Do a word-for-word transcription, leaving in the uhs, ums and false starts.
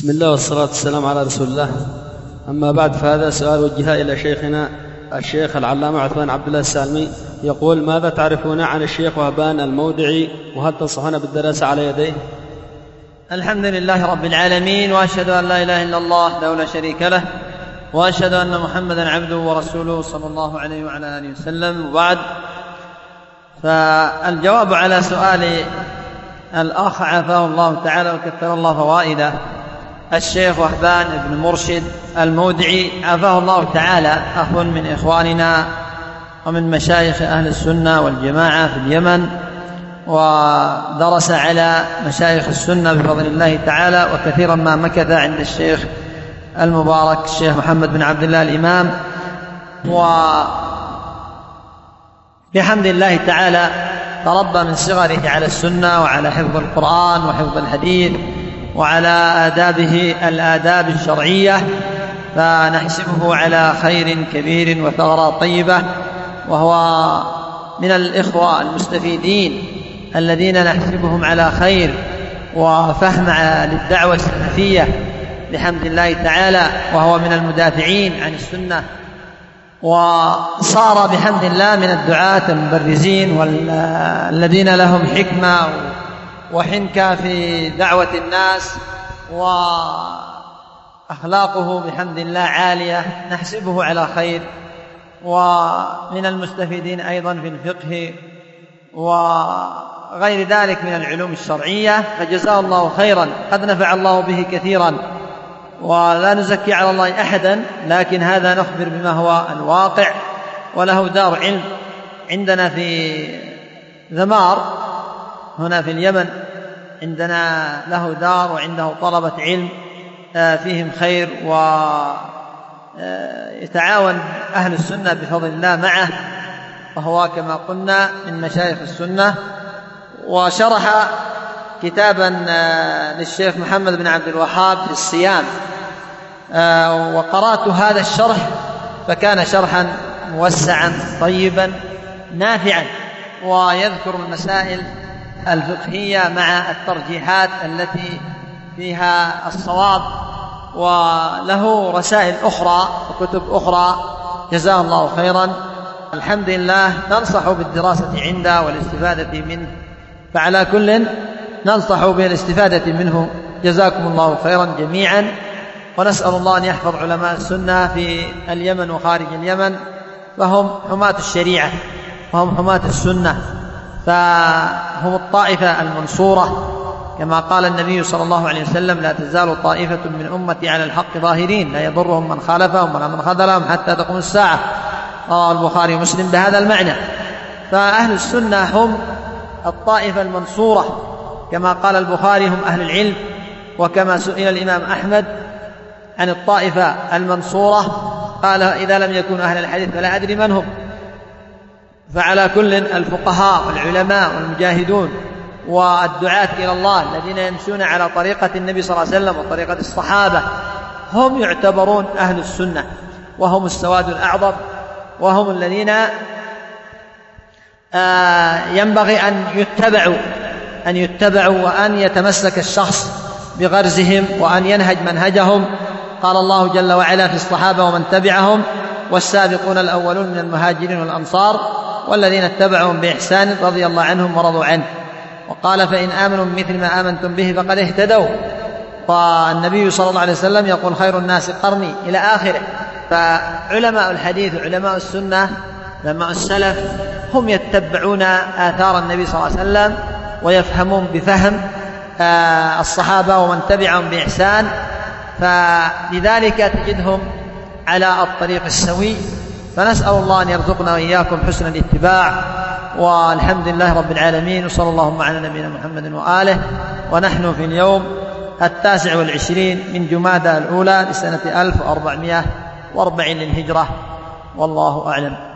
بسم الله والصلاة والسلام على رسول الله. أما بعد، فهذا سؤال وجه إلى شيخنا الشيخ العلامة عثمان عبد الله السالمي، يقول: ماذا تعرفون عن الشيخ وهبان المودعي، وهل تنصحون بالدراسة على يديه؟ الحمد لله رب العالمين، وأشهد أن لا إله إلا الله وحده لا شريك له، وأشهد أن محمدا عبده ورسوله صلى الله عليه وعلى آله وسلم. وبعد، فالجواب على سؤال الأخ عافاه الله تعالى وكثر الله فوائده، الشيخ وهبان بن مرشد المودعي عافاه الله تعالى أخ من إخواننا ومن مشايخ أهل السنة والجماعة في اليمن، ودرس على مشايخ السنة بفضل الله تعالى، وكثيرا ما مكث عند الشيخ المبارك الشيخ محمد بن عبد الله الإمام، وبحمد الله تعالى تربى من صغره على السنة وعلى حفظ القرآن وحفظ الحديث وعلى آدابه الآداب الشرعية، فنحسبه على خير كبير وثغرات طيبة، وهو من الإخوة المستفيدين الذين نحسبهم على خير وفهم للدعوة السلفية بحمد الله تعالى، وهو من المدافعين عن السنة، وصار بحمد الله من الدعاة المبرزين والذين لهم حكمة وحنكة في دعوة الناس، وأخلاقه بحمد الله عالية، نحسبه على خير، ومن المستفيدين أيضا في الفقه وغير ذلك من العلوم الشرعية، فجزاه الله خيرا، قد نفع الله به كثيرا، ولا نزكي على الله أحدا، لكن هذا نخبر بما هو الواقع. وله دار علم عندنا في ذمار هنا في اليمن، عندنا له دار وعنده طلبة علم فيهم خير، ويتعاون أهل السنة بفضل الله معه، وهو كما قلنا من مشايخ السنة. وشرح كتابا للشيخ محمد بن عبد الوهاب في الصيام، وقرأت هذا الشرح، فكان شرحا موسعا طيبا نافعا، ويذكر المسائل الفقهية مع الترجيحات التي فيها الصواب، وله رسائل أخرى وكتب أخرى، جزاه الله خيرا. الحمد لله، ننصح بالدراسة عنده والاستفادة منه، فعلى كل ننصح بالاستفادة منه. جزاكم الله خيرا جميعا، ونسأل الله أن يحفظ علماء السنة في اليمن وخارج اليمن، فهم حماة الشريعة وهم حماة السنة، فهم الطائفة المنصورة، كما قال النبي صلى الله عليه وسلم: لا تزال طائفة من أمتي على الحق ظاهرين، لا يضرهم من خالفهم ولا من خذلهم حتى تقوم الساعة. رواه البخاري ومسلم بهذا المعنى. فأهل السنة هم الطائفة المنصورة، كما قال البخاري: هم أهل العلم. وكما سئل الإمام أحمد عن الطائفة المنصورة قال: إذا لم يكونوا أهل الحديث فلا أدري من هم. فعلى كل، الفقهاء والعلماء والمجاهدون والدعاة إلى الله الذين يمشون على طريقة النبي صلى الله عليه وسلم وطريقة الصحابة هم يعتبرون أهل السنة، وهم السواد الأعظم، وهم الذين ينبغي أن يتبعوا أن يتبعوا وأن يتمسك الشخص بغرزهم وأن ينهج منهجهم. قال الله جل وعلا في الصحابة ومن تبعهم: والسابقون الأولون من المهاجرين والأنصار والذين اتبعهم بإحسان رضي الله عنهم ورضوا عنه. وقال: فإن آمنوا بمثل ما آمنتم به فقد اهتدوا. والنبي صلى الله عليه وسلم يقول: خير الناس قرني، إلى آخره. فعلماء الحديث وعلماء السنة علماء السلف هم يتبعون آثار النبي صلى الله عليه وسلم، ويفهمون بفهم الصحابة ومن تبعهم بإحسان، فلذلك تجدهم على الطريق السوي. فنسأل الله أن يرزقنا وإياكم حسن الاتباع، والحمد لله رب العالمين، وصلى اللهم على نبينا محمد وآله. ونحن في اليوم التاسع والعشرين من جمادى الأولى لسنة ألف وأربعمائة وأربعين للهجرة، والله أعلم.